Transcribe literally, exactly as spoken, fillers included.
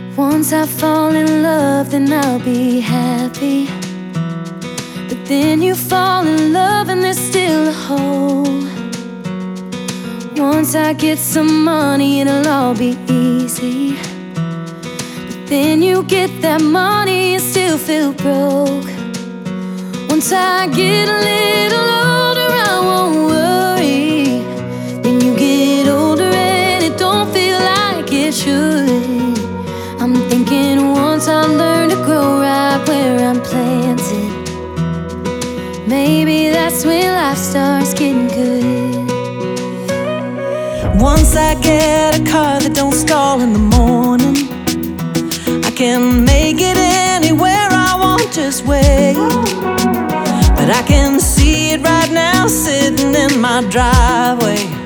Once I fall in love, then I'll be happy. But then you fall in love and there's still a hole. Once I get some money, it'll all be easy. But then you get that money and still feel broke. Once I get a little older, I won't worry. Then you get older and it don't feel like it should. I'm thinking once I learn to grow right where I'm planted, maybe that's when life starts getting good. Once I get a car that don't stall in the morning, I can make it anywhere I want, just wait. But I can see it right now sitting in my driveway.